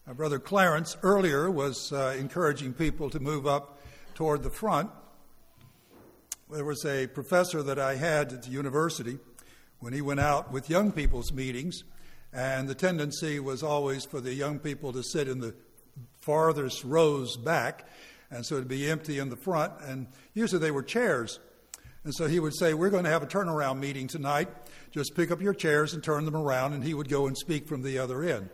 Brother Clarence earlier was encouraging people to move up toward the front. There was a professor that I had at the university when he went out with young people's meetings, and the tendency was always for the young people to sit in the farthest rows back, and so it'd be empty in the front, and usually they were chairs. And so he would say, we're going to have a turnaround meeting tonight. Just pick up your chairs and turn them around, and he would go and speak from the other end,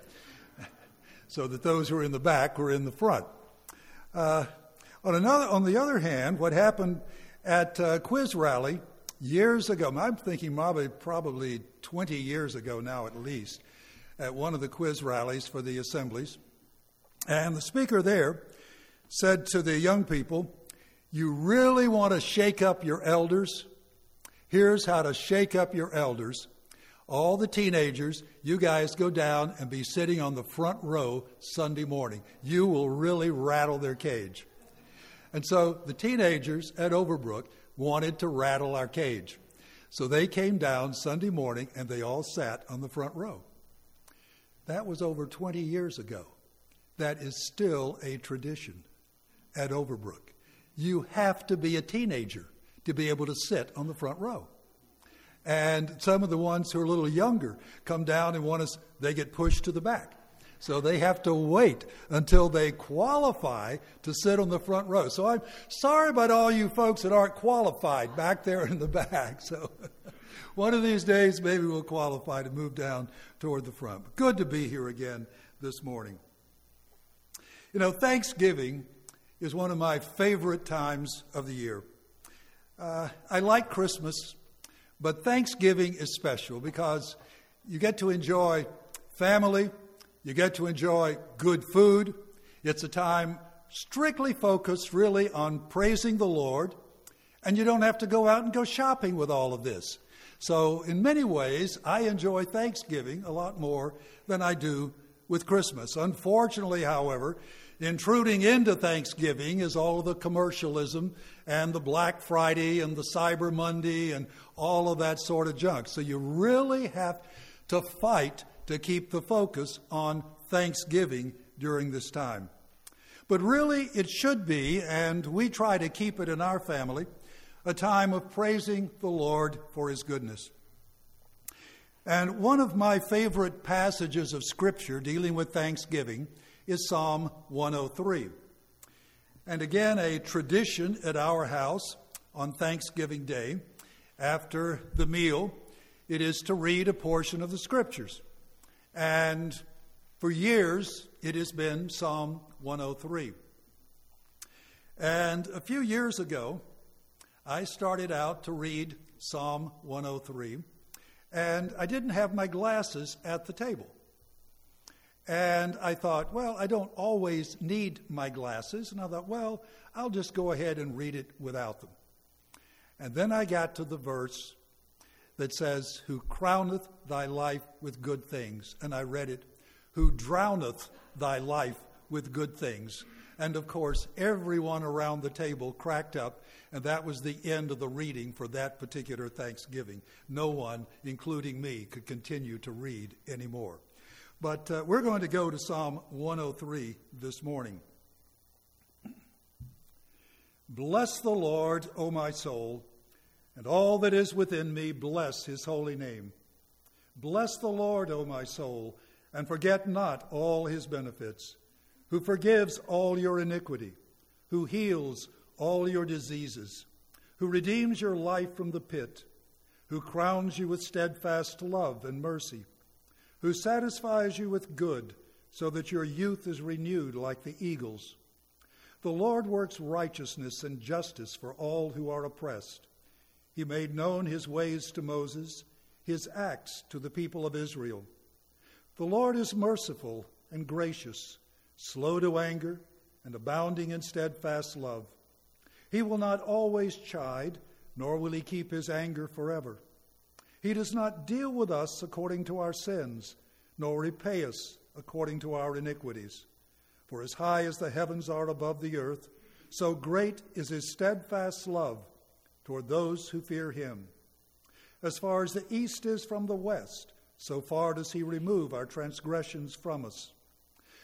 so that those who were in the back were in the front. On the other hand, what happened at Quiz Rally years ago, I'm thinking probably 20 years ago now at least, at one of the quiz rallies for the assemblies, and the speaker there said to the young people, you really want to shake up your elders? Here's how to shake up your elders. All the teenagers, you guys go down and be sitting on the front row Sunday morning. You will really rattle their cage. And so the teenagers at Overbrook wanted to rattle our cage. So they came down Sunday morning and they all sat on the front row. That was over 20 years ago. That is still a tradition at Overbrook. You have to be a teenager to be able to sit on the front row. And some of the ones who are a little younger come down and they get pushed to the back. So they have to wait until they qualify to sit on the front row. So I'm sorry about all you folks that aren't qualified back there in the back. So one of these days, maybe we'll qualify to move down toward the front. Good to be here again this morning. You know, Thanksgiving is one of my favorite times of the year. I like Christmas, but Thanksgiving is special because you get to enjoy family, you get to enjoy good food. It's a time strictly focused really on praising the Lord, and you don't have to go out and go shopping with all of this. So in many ways, I enjoy Thanksgiving a lot more than I do with Christmas. Unfortunately, however, intruding into Thanksgiving is all of the commercialism and the Black Friday and the Cyber Monday and all of that sort of junk. So you really have to fight to keep the focus on Thanksgiving during this time. But really, it should be, and we try to keep it in our family, a time of praising the Lord for His goodness. And one of my favorite passages of Scripture dealing with Thanksgiving is Psalm 103. And again, a tradition at our house on Thanksgiving Day, after the meal, it is to read a portion of the Scriptures. And for years, it has been Psalm 103. And a few years ago, I started out to read Psalm 103, and I didn't have my glasses at the table. And I thought, well, I don't always need my glasses. And I thought, well, I'll just go ahead and read it without them. And then I got to the verse that says, who crowneth thy life with good things. And I read it, who drowneth thy life with good things. And of course, everyone around the table cracked up, and that was the end of the reading for that particular Thanksgiving. No one, including me, could continue to read anymore. But we're going to go to Psalm 103 this morning. Bless the Lord, O my soul, and all that is within me, bless His holy name. Bless the Lord, O my soul, and forget not all His benefits, who forgives all your iniquity, who heals all your diseases, who redeems your life from the pit, who crowns you with steadfast love and mercy, who satisfies you with good, so that your youth is renewed like the eagles. The Lord works righteousness and justice for all who are oppressed. He made known His ways to Moses, His acts to the people of Israel. The Lord is merciful and gracious, slow to anger, and abounding in steadfast love. He will not always chide, nor will He keep His anger forever. He does not deal with us according to our sins, nor repay us according to our iniquities. For as high as the heavens are above the earth, so great is His steadfast love toward those who fear Him. As far as the east is from the west, so far does He remove our transgressions from us.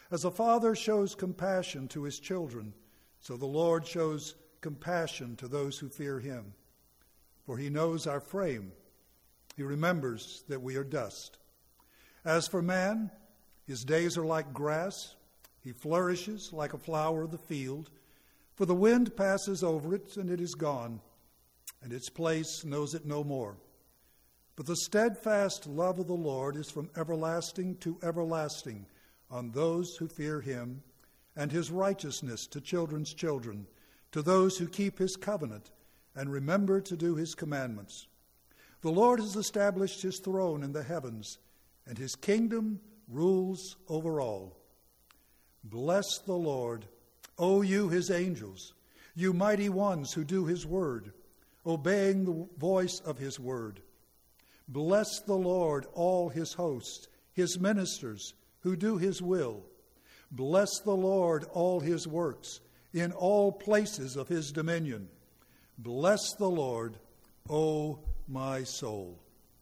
As a father shows compassion to his children, so the Lord shows compassion to those who fear him. For he knows our frame. He remembers that we are dust. As for man, his days are like grass. He flourishes like a flower of the field. For the wind passes over it, and it is gone, and its place knows it no more. But the steadfast love of the Lord is from everlasting to everlasting on those who fear him, and his righteousness to children's children, to those who keep his covenant and remember to do his commandments. The Lord has established his throne in the heavens, and his kingdom rules over all. Bless the Lord, O you his angels, you mighty ones who do his word, obeying the voice of his word. Bless the Lord, all his hosts, his ministers who do his will. Bless the Lord, all his works, in all places of his dominion. Bless the Lord, O my soul.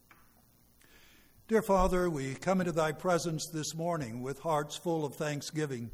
Dear Father, we come into thy presence this morning with hearts full of thanksgiving.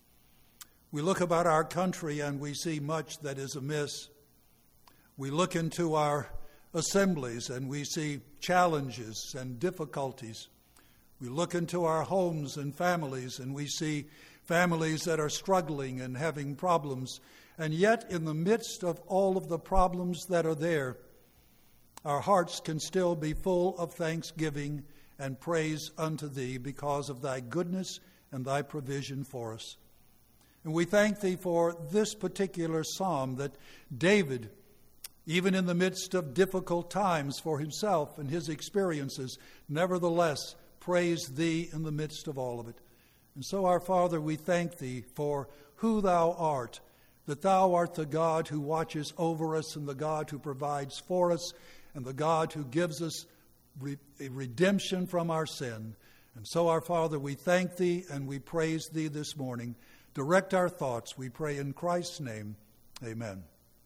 We look about our country and we see much that is amiss. We look into our assemblies and we see challenges and difficulties. We look into our homes and families and we see families that are struggling and having problems. And yet, in the midst of all of the problems that are there, our hearts can still be full of thanksgiving and praise unto thee because of thy goodness and thy provision for us. And we thank thee for this particular psalm that David, even in the midst of difficult times for himself and his experiences, nevertheless praised thee in the midst of all of it. And so, our Father, we thank thee for who thou art, that thou art the God who watches over us and the God who provides for us and the God who gives us redemption from our sin. And so, our Father, we thank thee and we praise thee this morning. Direct our thoughts, we pray in Christ's name. Amen.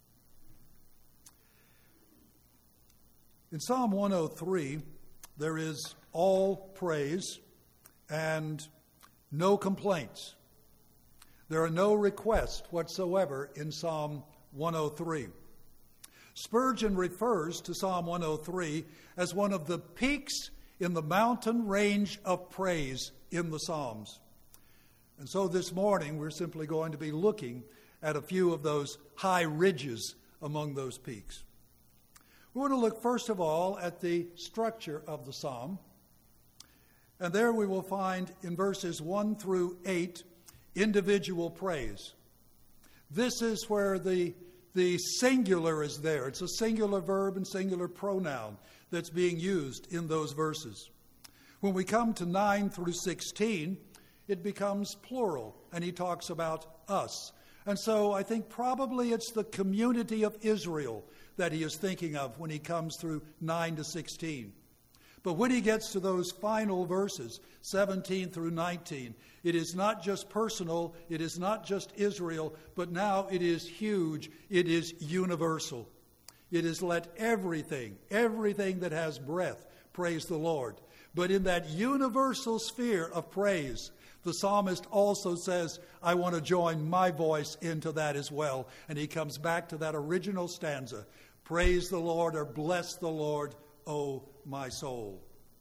In Psalm 103, there is all praise and no complaints. There are no requests whatsoever in Psalm 103. Spurgeon refers to Psalm 103 as one of the peaks in the mountain range of praise in the Psalms. And so this morning we're simply going to be looking at a few of those high ridges among those peaks. We're going to look first of all at the structure of the psalm. And there we will find in verses 1 through 8 individual praise. This is where the singular is there. It's a singular verb and singular pronoun that's being used in those verses. When we come to 9 through 16, it becomes plural, and he talks about us. And so I think probably it's the community of Israel that he is thinking of when he comes through 9 to 16. But when he gets to those final verses, 17 through 19, it is not just personal, it is not just Israel, but now it is huge, it is universal. It is let everything that has breath, praise the Lord. But in that universal sphere of praise, the psalmist also says, I want to join my voice into that as well. And he comes back to that original stanza, praise the Lord, or bless the Lord, O my soul.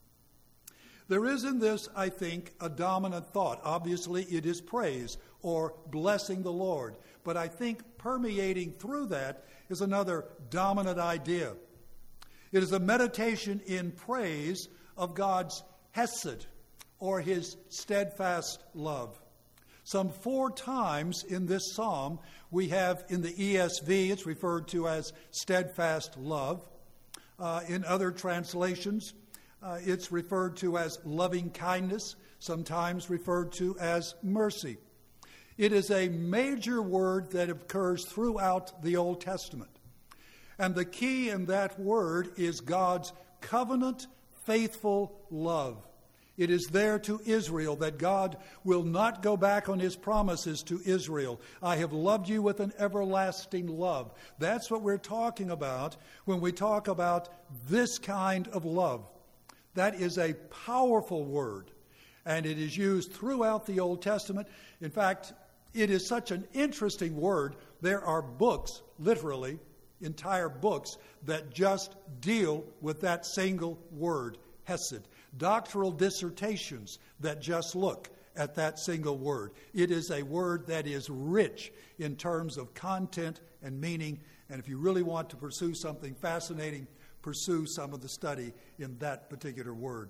There is in this, I think, a dominant thought. Obviously, it is praise or blessing the Lord. But I think permeating through that is another dominant idea. It is a meditation in praise of God's hesed, or his steadfast love. Some 4 times in this psalm, we have in the ESV, it's referred to as steadfast love. In other translations, it's referred to as loving kindness, sometimes referred to as mercy. It is a major word that occurs throughout the Old Testament. And the key in that word is God's covenant, faithful love. It is there to Israel that God will not go back on his promises to Israel. I have loved you with an everlasting love. That's what we're talking about when we talk about this kind of love. That is a powerful word. And it is used throughout the Old Testament. In fact, it is such an interesting word. There are books, literally, entire books, that just deal with that single word, hesed. Doctoral dissertations that just look at that single word. It is a word that is rich in terms of content and meaning. And if you really want to pursue something fascinating, pursue some of the study in that particular word.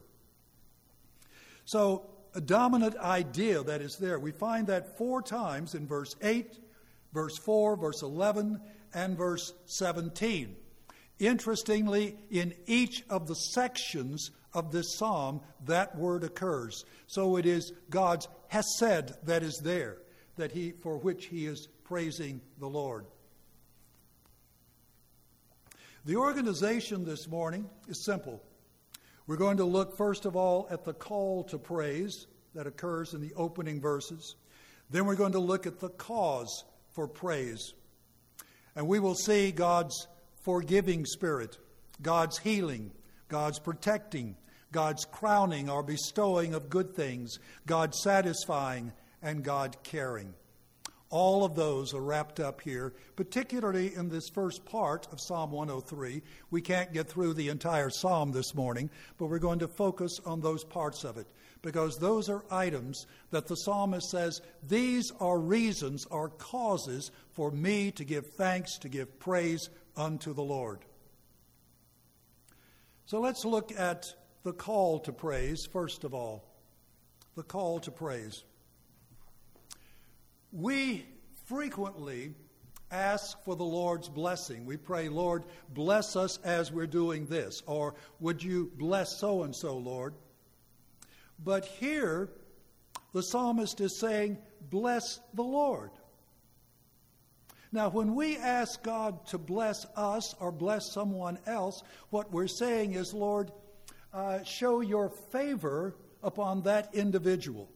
So, a dominant idea that is there. We find that 4 times in verse 8, verse 4, verse 11, and verse 17. Interestingly, in each of the sections of this psalm, that word occurs. So it is God's hesed that is there, for which he is praising the Lord. The organization this morning is simple. We're going to look, first of all, at the call to praise that occurs in the opening verses. Then we're going to look at the cause for praise. And we will see God's forgiving spirit, God's healing, God's protecting, God's crowning or bestowing of good things, God satisfying, and God caring. All of those are wrapped up here, particularly in this first part of Psalm 103. We can't get through the entire psalm this morning, but we're going to focus on those parts of it, because those are items that the psalmist says, these are reasons, are causes for me to give thanks, to give praise unto the Lord. So let's look at the call to praise, first of all. The call to praise. We frequently ask for the Lord's blessing. We pray, Lord, bless us as we're doing this, or would you bless so-and-so, Lord? But here, the psalmist is saying, bless the Lord. Now, when we ask God to bless us or bless someone else, what we're saying is, Lord, show your favor upon that individual.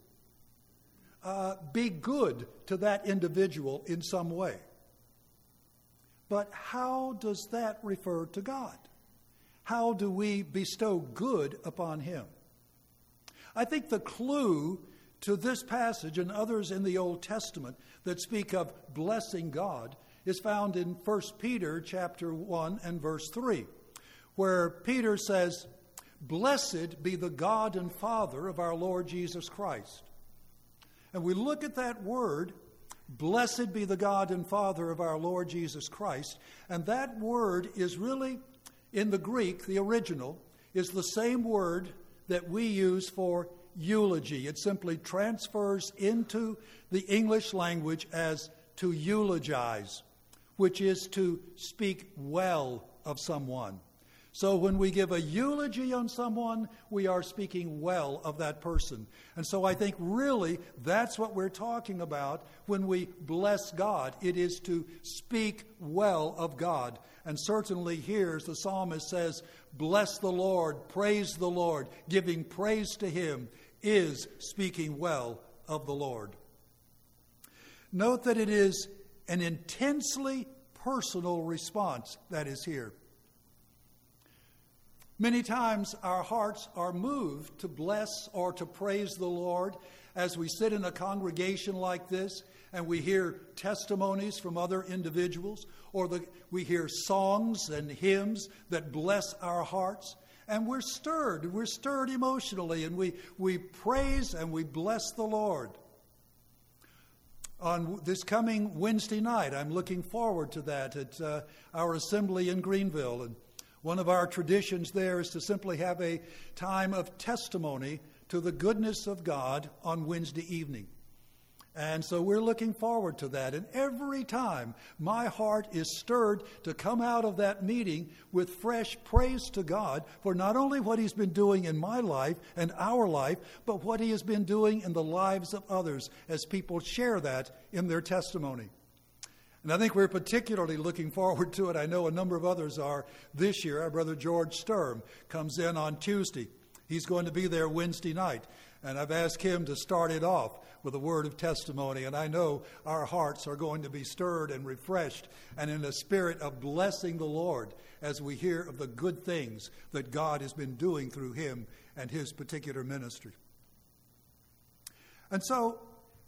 Be good to that individual in some way. But how does that refer to God? How do we bestow good upon him? I think the clue to this passage and others in the Old Testament that speak of blessing God is found in 1 Peter chapter 1 and verse 3, where Peter says, "Blessed be the God and Father of our Lord Jesus Christ." And we look at that word, blessed be the God and Father of our Lord Jesus Christ, and that word is really, in the Greek, the original, is the same word that we use for eulogy. It simply transfers into the English language as to eulogize, which is to speak well of someone. So when we give a eulogy on someone, we are speaking well of that person. And so I think really that's what we're talking about when we bless God. It is to speak well of God. And certainly here, as the psalmist says, bless the Lord, praise the Lord, giving praise to him is speaking well of the Lord. Note that it is an intensely personal response that is here. Many times our hearts are moved to bless or to praise the Lord as we sit in a congregation like this and we hear testimonies from other individuals, or we hear songs and hymns that bless our hearts, and we're stirred emotionally, and we praise and we bless the Lord. On this coming Wednesday night, I'm looking forward to that at our assembly in Greenville, and one of our traditions there is to simply have a time of testimony to the goodness of God on Wednesday evening. And so we're looking forward to that. And every time my heart is stirred to come out of that meeting with fresh praise to God for not only what he's been doing in my life and our life, but what he has been doing in the lives of others as people share that in their testimony. And I think we're particularly looking forward to it. I know a number of others are this year. Our brother George Sturm comes in on Tuesday. He's going to be there Wednesday night. And I've asked him to start it off with a word of testimony. And I know our hearts are going to be stirred and refreshed and in a spirit of blessing the Lord as we hear of the good things that God has been doing through him and his particular ministry. And so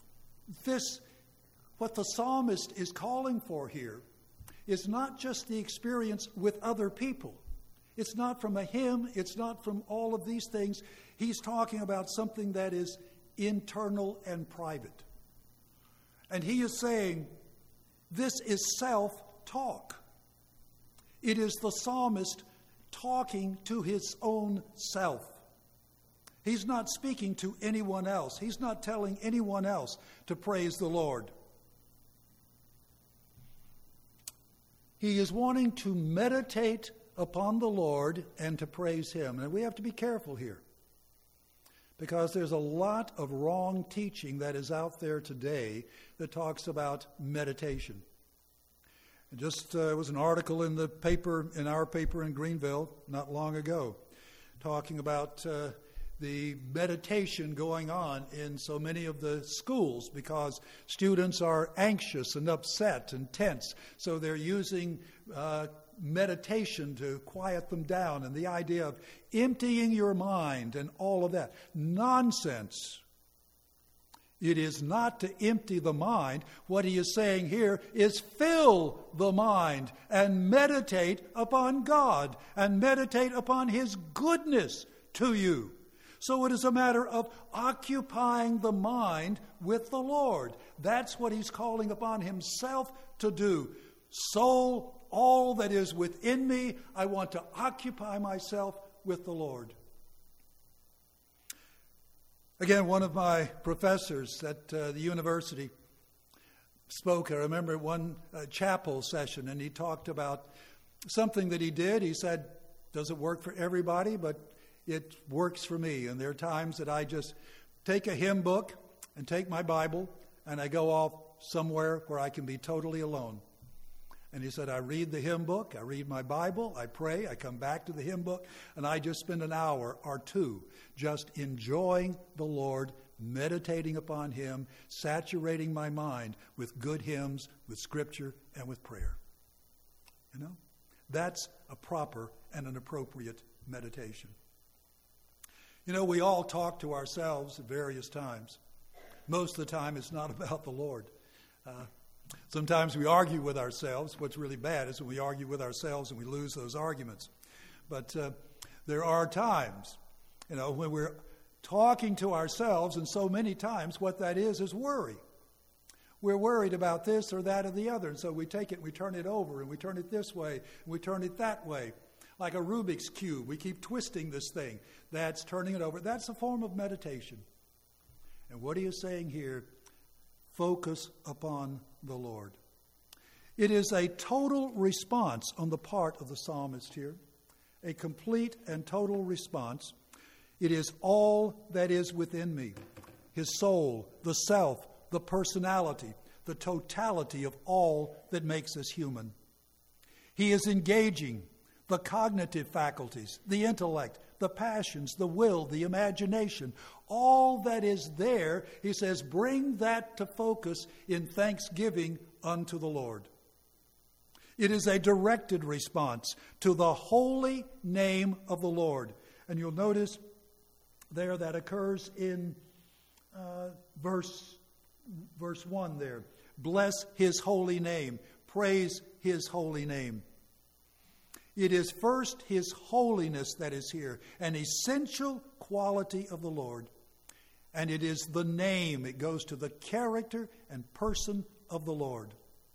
what the psalmist is calling for here is not just the experience with other people. It's not from a hymn. It's not from all of these things. He's talking about something that is internal and private. And he is saying this is self-talk. It is the psalmist talking to his own self. He's not speaking to anyone else. He's not telling anyone else to praise the Lord. He is wanting to meditate upon the Lord and to praise Him. And we have to be careful here, because there's a lot of wrong teaching that is out there today that talks about meditation. Just was an article in our paper in Greenville not long ago, talking about the meditation going on in so many of the schools because students are anxious and upset and tense. So they're using meditation to quiet them down, and the idea of emptying your mind and all of that. Nonsense. It is not to empty the mind. What he is saying here is fill the mind and meditate upon God and meditate upon His goodness to you. So it is a matter of occupying the mind with the Lord. That's what he's calling upon himself to do. Soul, all that is within me, I want to occupy myself with the Lord. Again, one of my professors at the university spoke, I remember, at one chapel session, and he talked about something that he did. He said, doesn't work for everybody, but it works for me. And there are times that I just take a hymn book and take my Bible, and I go off somewhere where I can be totally alone. And he said, I read the hymn book, I read my Bible, I pray, I come back to the hymn book, and I just spend an hour or two just enjoying the Lord, meditating upon Him, saturating my mind with good hymns, with Scripture, and with prayer. You know, that's a proper and an appropriate meditation. You know, we all talk to ourselves at various times. Most of the time, it's not about the Lord. Sometimes we argue with ourselves. What's really bad is when we argue with ourselves and we lose those arguments. But there are times, you know, when we're talking to ourselves, and so many times what that is worry. We're worried about this or that or the other, and so we take it and we turn it over, and we turn it this way, and we turn it that way. Like a Rubik's Cube, we keep twisting this thing. That's turning it over. That's a form of meditation. And what he is saying here, focus upon the Lord. It is a total response on the part of the psalmist here, a complete and total response. It is all that is within me, his soul, the self, the personality, the totality of all that makes us human. He is engaging the cognitive faculties, the intellect, the passions, the will, the imagination, all that is there, he says, bring that to focus in thanksgiving unto the Lord. It is a directed response to the holy name of the Lord. And you'll notice there that occurs in verse 1 there. Bless His holy name. Praise His holy name. It is first His holiness that is here, an essential quality of the Lord. And it is the name. It goes to the character and person of the Lord.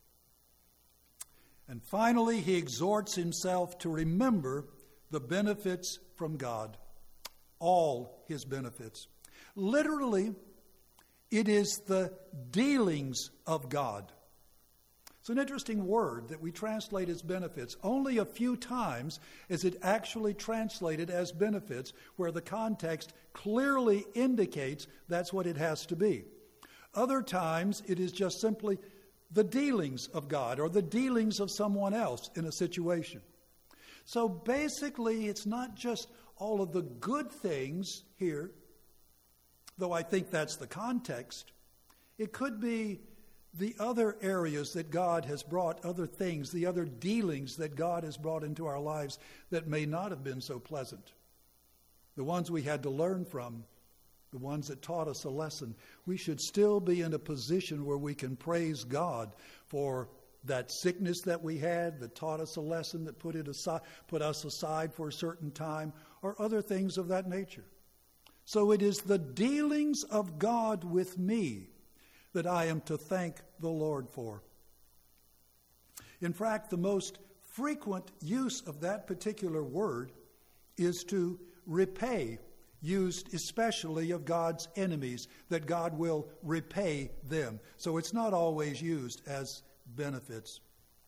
And finally, he exhorts himself to remember the benefits from God, all His benefits. Literally, it is the dealings of God. It's an interesting word that we translate as benefits. Only a few times is it actually translated as benefits, where the context clearly indicates that's what it has to be. Other times it is just simply the dealings of God or the dealings of someone else in a situation. So basically it's not just all of the good things here, though I think that's the context. It could be the other areas that God has brought, other things, the other dealings that God has brought into our lives that may not have been so pleasant. The ones we had to learn from, the ones that taught us a lesson, we should still be in a position where we can praise God for that sickness that we had, that taught us a lesson, that put us aside for a certain time, or other things of that nature. So it is the dealings of God with me that I am to thank the Lord for. In fact, the most frequent use of that particular word is to repay, used especially of God's enemies, that God will repay them. So it's not always used as benefits.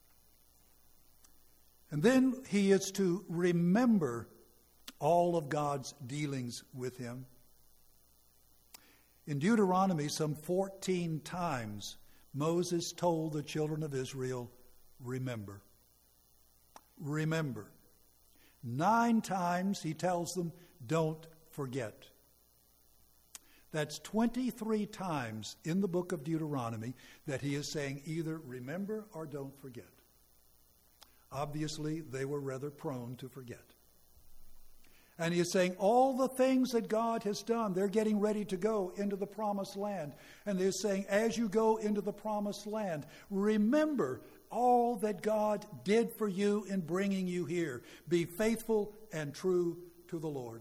And then he is to remember all of God's dealings with him. In Deuteronomy, some 14 times, Moses told the children of Israel, remember. Remember. 9 times he tells them, don't forget. That's 23 times in the book of Deuteronomy that he is saying either remember or don't forget. Obviously, they were rather prone to forget. And he is saying all the things that God has done, they're getting ready to go into the promised land. And they're saying, as you go into the promised land, remember all that God did for you in bringing you here. Be faithful and true to the Lord.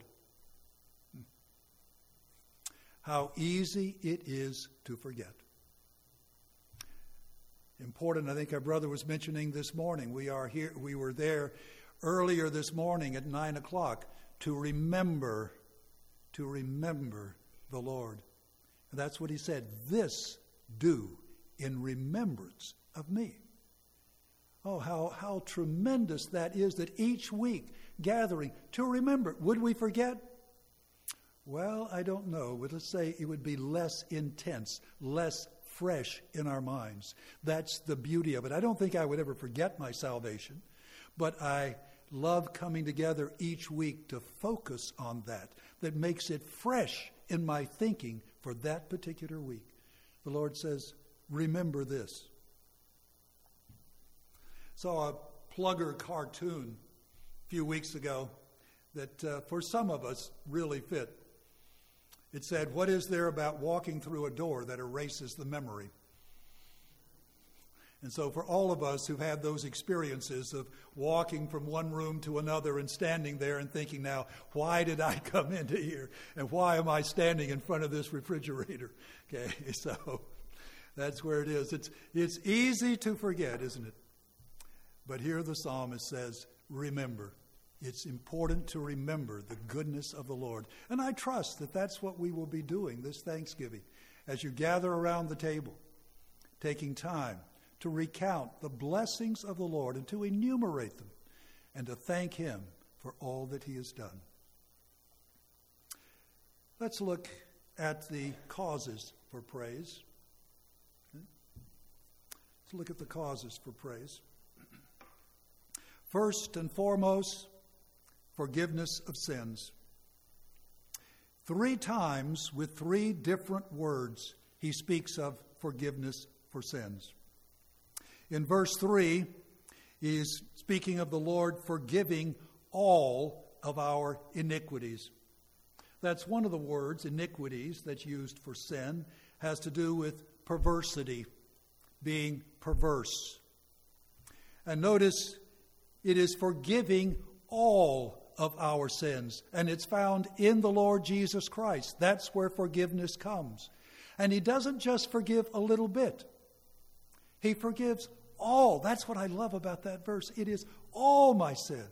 How easy it is to forget. Important, I think our brother was mentioning this morning. We were there earlier this morning at 9 o'clock to remember the Lord. And that's what he said. This do in remembrance of me. Oh, how tremendous that is, that each week gathering to remember. Would we forget? Well, I don't know. But let's say it would be less intense, less fresh in our minds. That's the beauty of it. I don't think I would ever forget my salvation, but I love coming together each week to focus on that makes it fresh in my thinking for that particular week. The Lord says, remember this. Saw a Plugger cartoon a few weeks ago that for some of us really fit. It said, what is there about walking through a door that erases the memory? And so for all of us who've had those experiences of walking from one room to another and standing there and thinking, now, why did I come into here? And why am I standing in front of this refrigerator? Okay, so that's where it is. It's easy to forget, isn't it? But here the psalmist says, remember. It's important to remember the goodness of the Lord. And I trust that that's what we will be doing this Thanksgiving as you gather around the table, taking time to recount the blessings of the Lord and to enumerate them and to thank him for all that he has done. Let's look at the causes for praise. Let's look at the causes for praise. First and foremost, forgiveness of sins. 3 times with 3 different words he speaks of forgiveness for sins. In verse 3, he is speaking of the Lord forgiving all of our iniquities. That's one of the words, iniquities, that's used for sin, has to do with perversity, being perverse. And notice, it is forgiving all of our sins. And it's found in the Lord Jesus Christ. That's where forgiveness comes. And he doesn't just forgive a little bit. He forgives all. That's what I love about that verse. It is all my sin.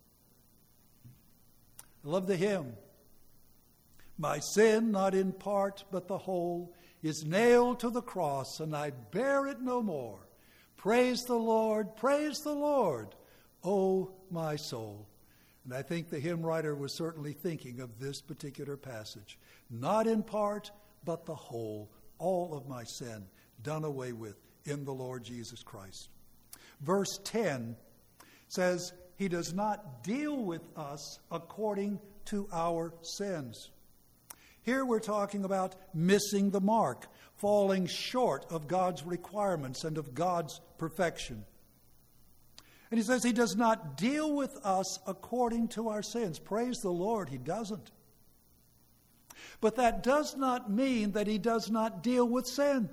I love the hymn. My sin, not in part, but the whole, is nailed to the cross, and I bear it no more. Praise the Lord, O my soul. And I think the hymn writer was certainly thinking of this particular passage. Not in part, but the whole, all of my sin, done away with in the Lord Jesus Christ. Verse 10 says, he does not deal with us according to our sins. Here we're talking about missing the mark, falling short of God's requirements and of God's perfection. And he says he does not deal with us according to our sins. Praise the Lord, he doesn't. But that does not mean that he does not deal with sin.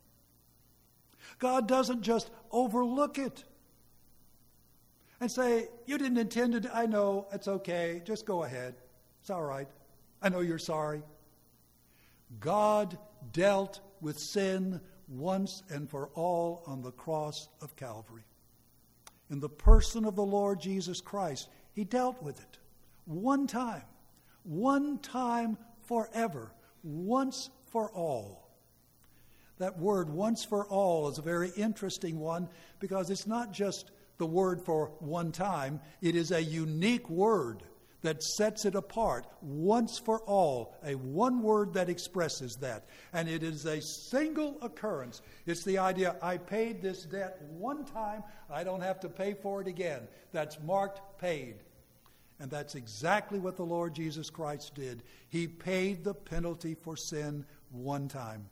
God doesn't just overlook it and say, you didn't intend to, I know, it's okay, just go ahead. It's all right. I know you're sorry. God dealt with sin once and for all on the cross of Calvary. In the person of the Lord Jesus Christ, he dealt with it one time forever, once for all. That word, once for all, is a very interesting one because it's not just the word for one time. It is a unique word that sets it apart. Once for all, a one word that expresses that. And it is a single occurrence. It's the idea, I paid this debt one time, I don't have to pay for it again. That's marked paid. And that's exactly what the Lord Jesus Christ did. He paid the penalty for sin one time.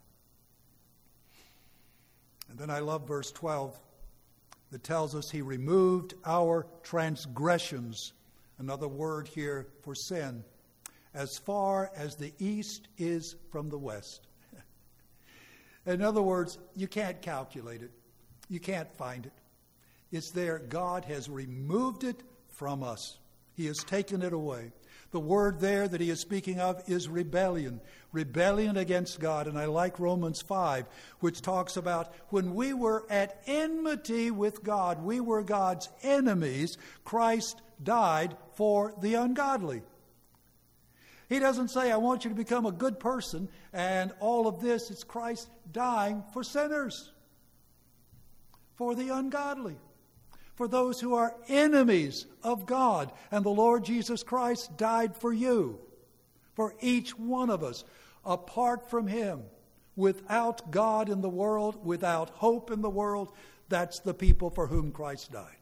And then I love verse 12 that tells us he removed our transgressions, another word here for sin, as far as the east is from the west. In other words, you can't calculate it. You can't find it. It's there. God has removed it from us. He has taken it away. The word there that he is speaking of is rebellion. Rebellion against God. And I like Romans 5, which talks about when we were at enmity with God, we were God's enemies, Christ died for the ungodly. He doesn't say, I want you to become a good person, and all of this is Christ dying for sinners, for the ungodly, for those who are enemies of God. And the Lord Jesus Christ died for you, for each one of us. Apart from him, without God in the world, without hope in the world, that's the people for whom Christ died.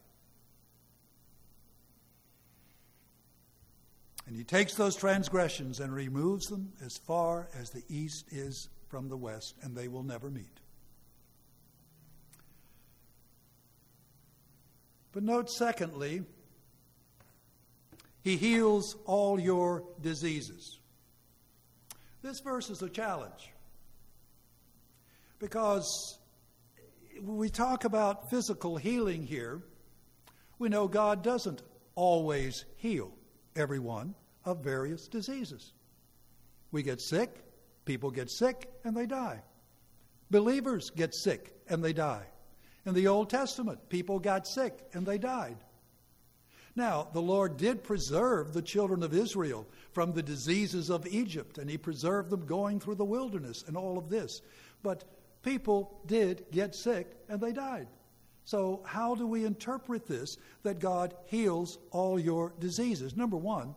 And he takes those transgressions and removes them as far as the east is from the west, and they will never meet. But note, secondly, he heals all your diseases. This verse is a challenge because when we talk about physical healing here, we know God doesn't always heal everyone of various diseases. We get sick, people get sick, and they die. Believers get sick, and they die. In the Old Testament, people got sick, and they died. Now, the Lord did preserve the children of Israel from the diseases of Egypt, and he preserved them going through the wilderness and all of this. But people did get sick, and they died. So how do we interpret this, that God heals all your diseases? Number one,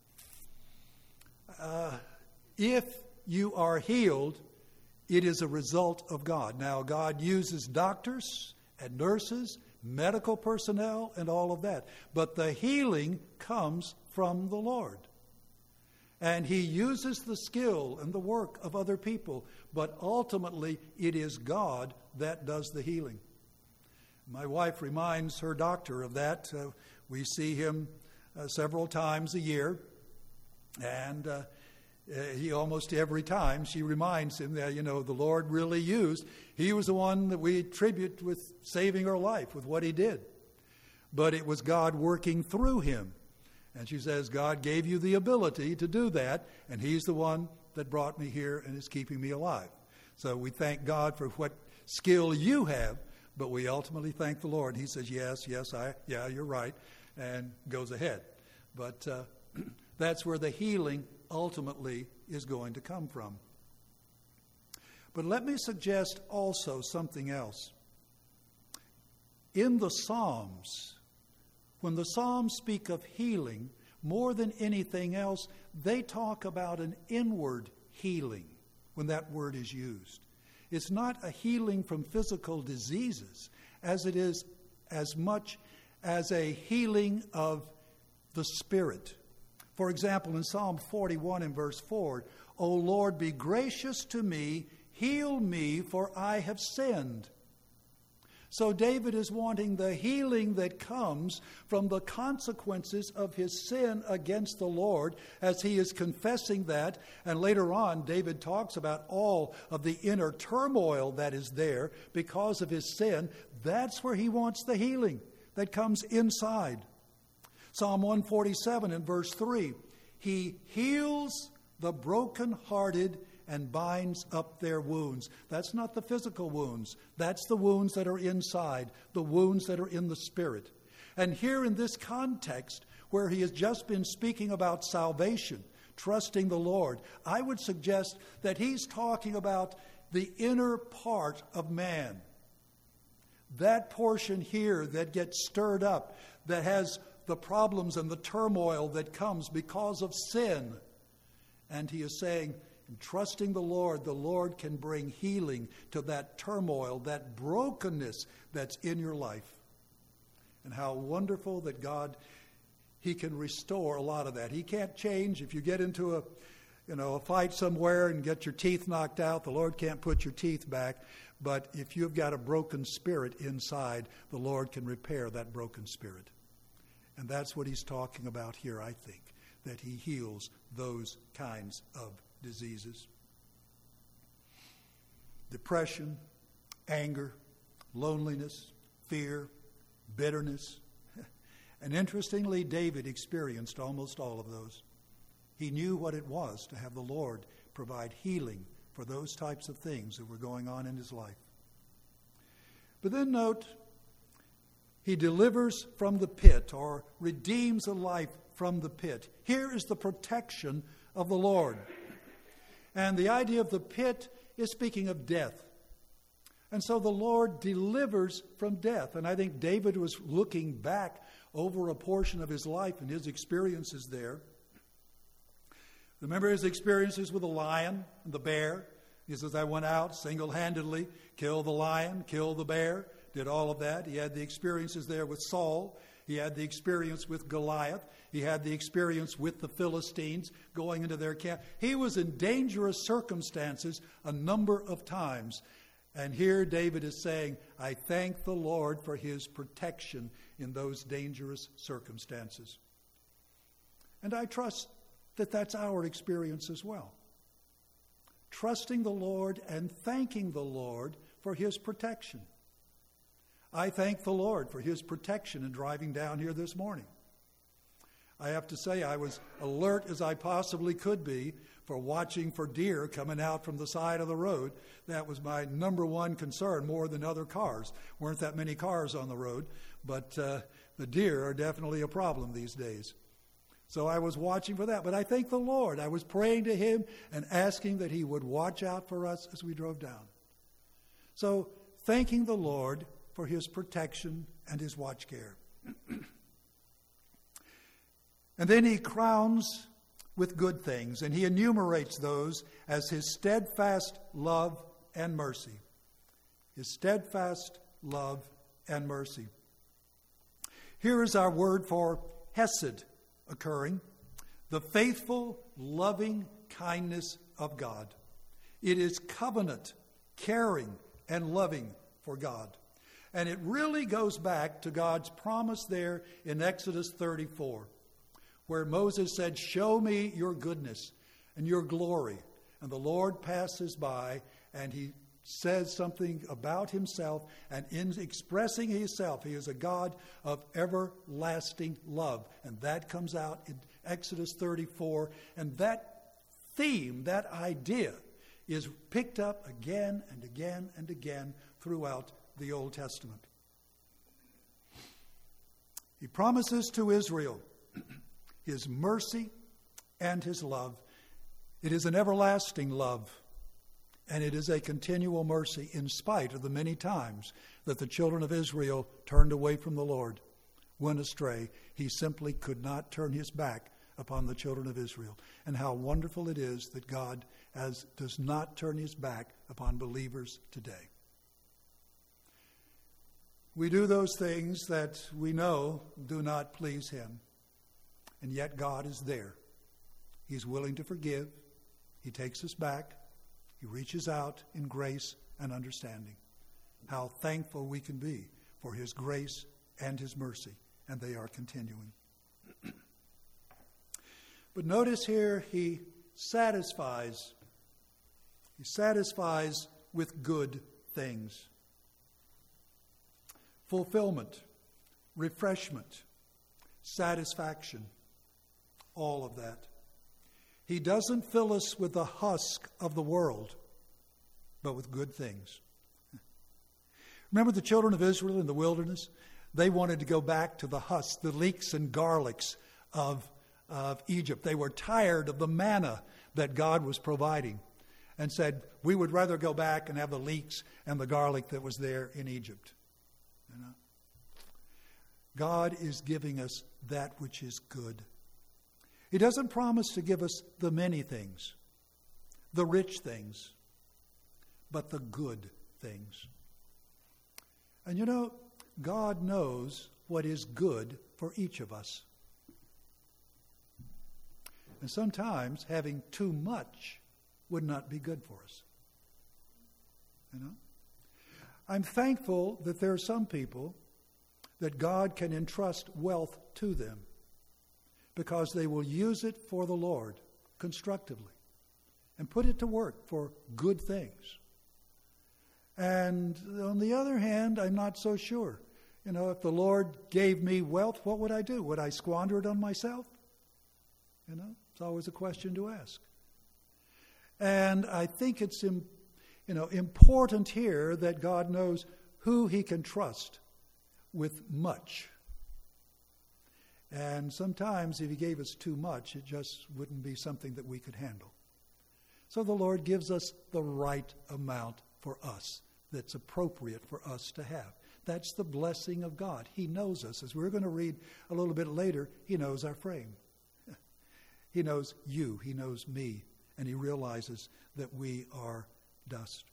if you are healed, it is a result of God. Now, God uses doctors and nurses, medical personnel, and all of that. But the healing comes from the Lord. And he uses the skill and the work of other people, but ultimately it is God that does the healing. My wife reminds her doctor of that. We see him several times a year, and he almost every time she reminds him that, the Lord really used. He was the one that we attribute with saving her life, with what he did. But it was God working through him. And she says, God gave you the ability to do that, and he's the one that brought me here and is keeping me alive. So we thank God for what skill you have, but we ultimately thank the Lord. He says, yes, you're right, and goes ahead. But that's where the healing ultimately is going to come from. But let me suggest also something else. In the Psalms, when the Psalms speak of healing, more than anything else, they talk about an inward healing when that word is used. It's not a healing from physical diseases as it is as much as a healing of the spirit. For example, in Psalm 41 and verse 4, O Lord, be gracious to me, heal me, for I have sinned. So David is wanting the healing that comes from the consequences of his sin against the Lord as he is confessing that. And later on, David talks about all of the inner turmoil that is there because of his sin. That's where he wants the healing that comes inside. Psalm 147 in verse 3, he heals the brokenhearted and binds up their wounds. That's not the physical wounds. That's the wounds that are inside, the wounds that are in the spirit. And here in this context, where he has just been speaking about salvation, trusting the Lord, I would suggest that he's talking about the inner part of man. That portion here that gets stirred up, that has the problems and the turmoil that comes because of sin. And he is saying, in trusting the Lord can bring healing to that turmoil, that brokenness that's in your life. And how wonderful that God, he can restore a lot of that. He can't change. If you get into a fight somewhere and get your teeth knocked out, the Lord can't put your teeth back. But if you've got a broken spirit inside, the Lord can repair that broken spirit. And that's what he's talking about here, I think, that he heals those kinds of diseases. Depression, anger, loneliness, fear, bitterness. And interestingly, David experienced almost all of those. He knew what it was to have the Lord provide healing for those types of things that were going on in his life. But then note, he delivers from the pit, or redeems a life from the pit. Here is the protection of the Lord. And the idea of the pit is speaking of death. And so the Lord delivers from death. And I think David was looking back over a portion of his life and his experiences there. Remember his experiences with the lion and the bear? He says, I went out single-handedly, killed the lion, killed the bear, did all of that. He had the experiences there with Saul. He had the experience with Goliath. He had the experience with the Philistines going into their camp. He was in dangerous circumstances a number of times. And here David is saying, I thank the Lord for his protection in those dangerous circumstances. And I trust that that's our experience as well. Trusting the Lord and thanking the Lord for his protection. I thank the Lord for his protection in driving down here this morning. I have to say I was alert as I possibly could be for watching for deer coming out from the side of the road. That was my number one concern, more than other cars. Weren't that many cars on the road, but the deer are definitely a problem these days. So I was watching for that. But I thank the Lord. I was praying to him and asking that he would watch out for us as we drove down. So thanking the Lord for his protection and his watch care. And then he crowns with good things, and he enumerates those as his steadfast love and mercy. His steadfast love and mercy. Here is our word for hesed occurring, the faithful, loving kindness of God. It is covenant, caring, and loving for God. And it really goes back to God's promise there in Exodus 34, where Moses said, show me your goodness and your glory. And the Lord passes by and he says something about himself, and in expressing himself, he is a God of everlasting love. And that comes out in Exodus 34. And that theme, that idea, is picked up again and again and again throughout the Old Testament. He promises to Israel his mercy and his love. It is an everlasting love, and it is a continual mercy in spite of the many times that the children of Israel turned away from the Lord, went astray. He simply could not turn his back upon the children of Israel. And how wonderful it is that God does not turn his back upon believers today. We do those things that we know do not please him. And yet God is there. He's willing to forgive. He takes us back. He reaches out in grace and understanding. how thankful we can be for his grace and his mercy, and they are continuing. But notice here, he satisfies with good things. Fulfillment, refreshment, satisfaction, all of that. He doesn't fill us with the husk of the world, but with good things. Remember the children of Israel in the wilderness? They wanted to go back to the husk, the leeks and garlics of Egypt. They were tired of the manna that God was providing and said, we would rather go back and have the leeks and the garlic that was there in Egypt. You know? God is giving us that which is good. He doesn't promise to give us the many things, the rich things, but the good things. And you know, God knows what is good for each of us. And sometimes having too much would not be good for us. You know? I'm thankful that there are some people that God can entrust wealth to them because they will use it for the Lord constructively and put it to work for good things. And on the other hand, I'm not so sure. You know, if the Lord gave me wealth, what would I do? Would I squander it on myself? You know, it's always a question to ask. And I think it's important here that God knows who he can trust with much. And sometimes if he gave us too much, it just wouldn't be something that we could handle. So the Lord gives us the right amount for us that's appropriate for us to have. That's the blessing of God. He knows us. As we're going to read a little bit later, he knows our frame. He knows you. He knows me. And he realizes that we are dust.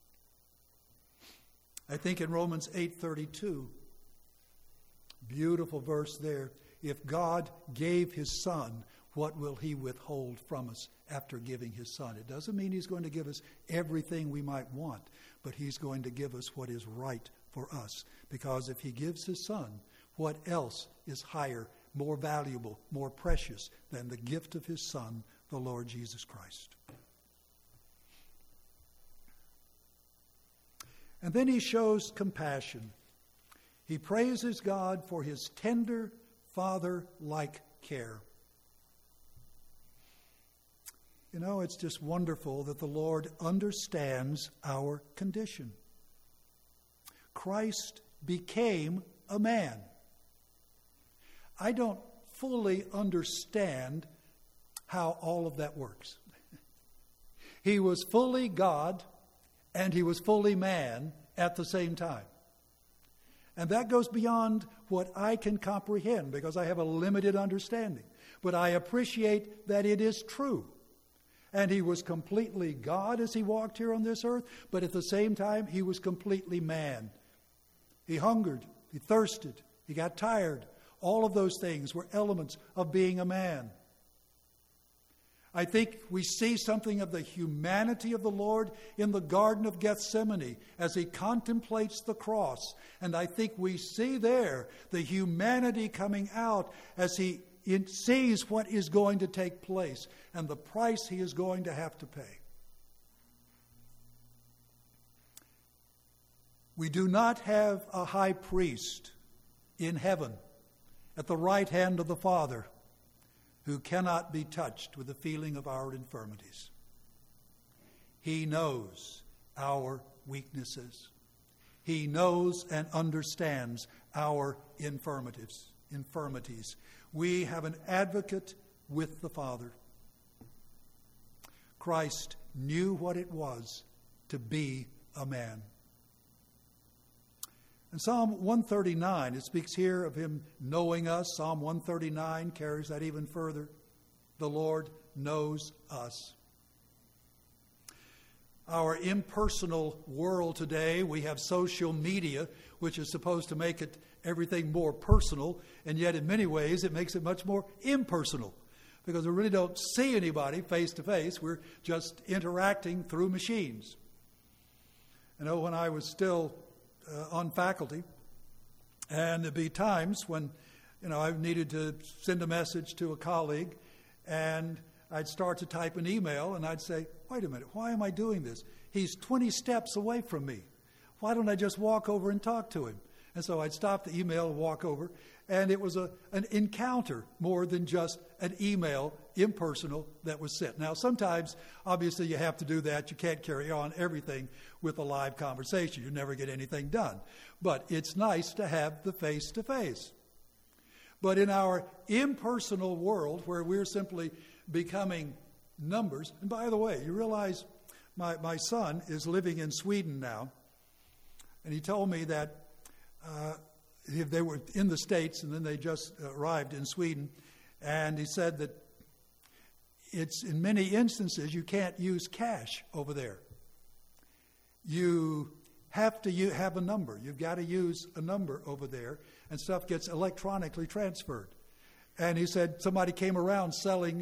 I think in Romans 8:32, beautiful verse there, if God gave his Son, what will he withhold from us after giving his Son? It doesn't mean he's going to give us everything we might want, but he's going to give us what is right for us. Because if he gives his Son, what else is higher, more valuable, more precious than the gift of his Son, the Lord Jesus Christ? And then he shows compassion. He praises God for his tender, father-like care. You know, it's just wonderful that the Lord understands our condition. Christ became a man. I don't fully understand how all of that works. He was fully God and he was fully man at the same time. And that goes beyond what I can comprehend because I have a limited understanding. But I appreciate that it is true. And he was completely God as he walked here on this earth, but at the same time, he was completely man. He hungered, he thirsted, he got tired. All of those things were elements of being a man. I think we see something of the humanity of the Lord in the Garden of Gethsemane as he contemplates the cross. And I think we see there the humanity coming out as he sees what is going to take place and the price he is going to have to pay. We do not have a high priest in heaven at the right hand of the Father who cannot be touched with the feeling of our infirmities. He knows our weaknesses. He knows and understands our infirmities. We have an advocate with the Father. Christ knew what it was to be a man. In Psalm 139, it speaks here of him knowing us. Psalm 139 carries that even further. The Lord knows us. Our impersonal world today, we have social media, which is supposed to make it everything more personal, and yet in many ways it makes it much more impersonal because we really don't see anybody face to face. We're just interacting through machines. You know, when I was still on faculty, and there'd be times when, I needed to send a message to a colleague, and I'd start to type an email, and I'd say, wait a minute, why am I doing this? He's 20 steps away from me. Why don't I just walk over and talk to him? And so I'd stop the email and walk over, and it was an encounter more than just an email, impersonal, that was sent. Now, sometimes, obviously, you have to do that. You can't carry on everything with a live conversation. You never get anything done. But it's nice to have the face-to-face. But in our impersonal world, where we're simply becoming numbers, and by the way, you realize my son is living in Sweden now, and he told me that they were in the States, and then they just arrived in Sweden. And he said that it's in many instances you can't use cash over there. You have to have a number. You've got to use a number over there, and stuff gets electronically transferred. And he said somebody came around selling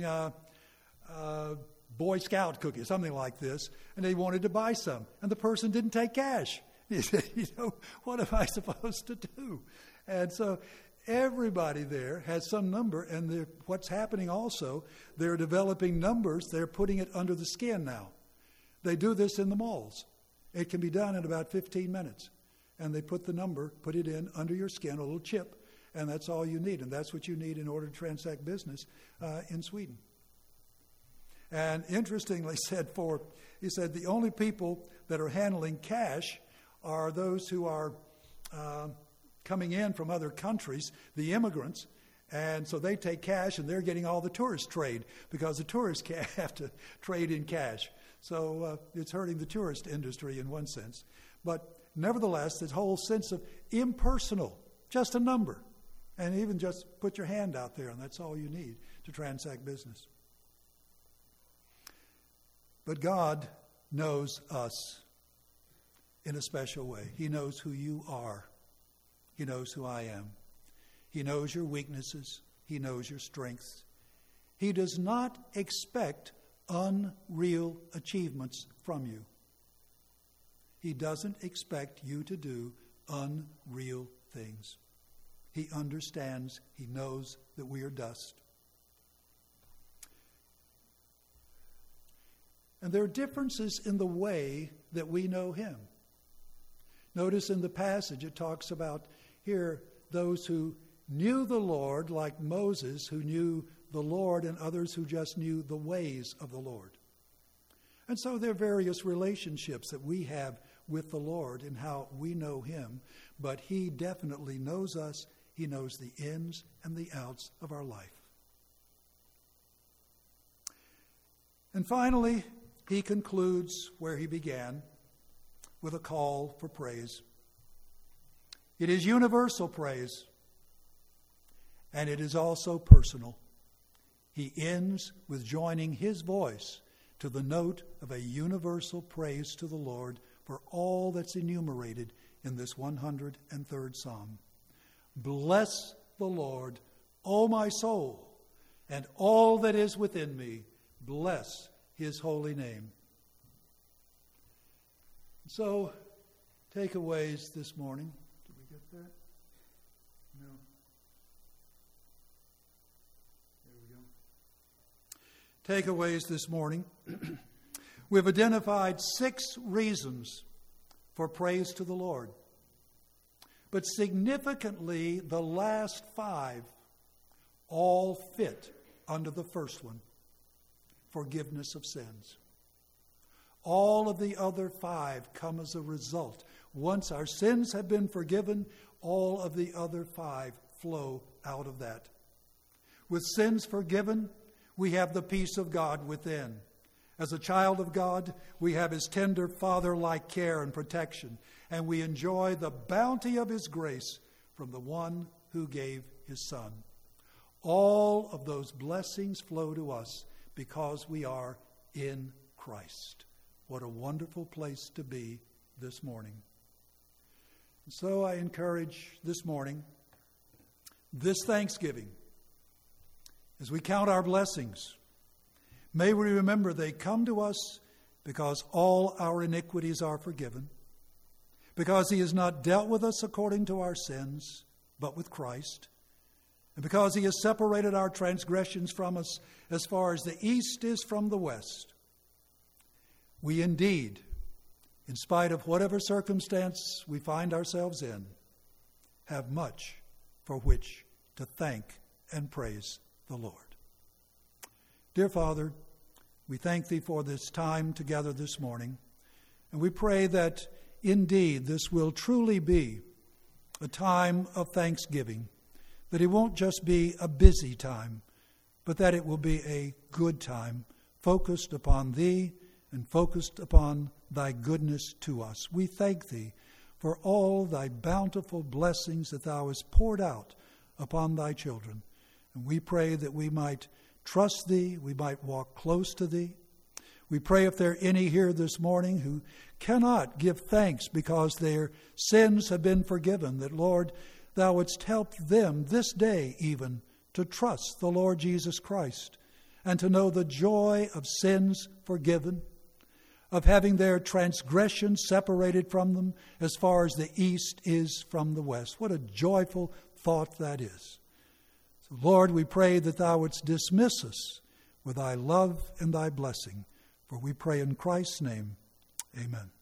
Boy Scout cookies, something like this, and they wanted to buy some, and the person didn't take cash. He said, what am I supposed to do? And so everybody there has some number, and what's happening also, they're developing numbers. They're putting it under the skin now. They do this in the malls. It can be done in about 15 minutes. And they put the number, put it in under your skin, a little chip, and that's all you need. And that's what you need in order to transact business in Sweden. And interestingly he said the only people that are handling cash are those who are coming in from other countries, the immigrants, and so they take cash, and they're getting all the tourist trade because the tourists can't have to trade in cash. So it's hurting the tourist industry in one sense. But nevertheless, this whole sense of impersonal, just a number, and even just put your hand out there, and that's all you need to transact business. But God knows us in a special way. He knows who you are. He knows who I am. He knows your weaknesses. He knows your strengths. He does not expect unreal achievements from you. He doesn't expect you to do unreal things. He understands. He knows that we are dust. And there are differences in the way that we know Him. Notice in the passage it talks about here those who knew the Lord, like Moses, who knew the Lord, and others who just knew the ways of the Lord. And so there are various relationships that we have with the Lord and how we know Him, but He definitely knows us. He knows the ins and the outs of our life. And finally, He concludes where He began, with a call for praise. It is universal praise, and it is also personal. He ends with joining his voice to the note of a universal praise to the Lord for all that's enumerated in this 103rd Psalm. Bless the Lord, O my soul, and all that is within me. Bless His holy name. So, takeaways this morning. Did we get that? No. There we go. Takeaways this morning. We've identified 6 reasons for praise to the Lord. But significantly, the last 5 all fit under the first one, forgiveness of sins. All of the other 5 come as a result. Once our sins have been forgiven, all of the other 5 flow out of that. With sins forgiven, we have the peace of God within. As a child of God, we have His tender father-like care and protection, and we enjoy the bounty of His grace from the one who gave His Son. All of those blessings flow to us because we are in Christ. What a wonderful place to be this morning. And so I encourage this morning, this Thanksgiving, as we count our blessings, may we remember they come to us because all our iniquities are forgiven, because he has not dealt with us according to our sins, but with Christ, and because he has separated our transgressions from us as far as the east is from the west, we indeed, in spite of whatever circumstance we find ourselves in, have much for which to thank and praise the Lord. Dear Father, we thank thee for this time together this morning, and we pray that indeed this will truly be a time of thanksgiving, that it won't just be a busy time, but that it will be a good time, focused upon thee and focused upon thy goodness to us. We thank thee for all thy bountiful blessings that thou hast poured out upon thy children. And we pray that we might trust thee, we might walk close to thee. We pray if there are any here this morning who cannot give thanks because their sins have been forgiven, that, Lord, thou wouldst help them this day even to trust the Lord Jesus Christ and to know the joy of sins forgiven, of having their transgressions separated from them as far as the east is from the west. What a joyful thought that is. So, Lord, we pray that thou wouldst dismiss us with thy love and thy blessing. For we pray in Christ's name, amen.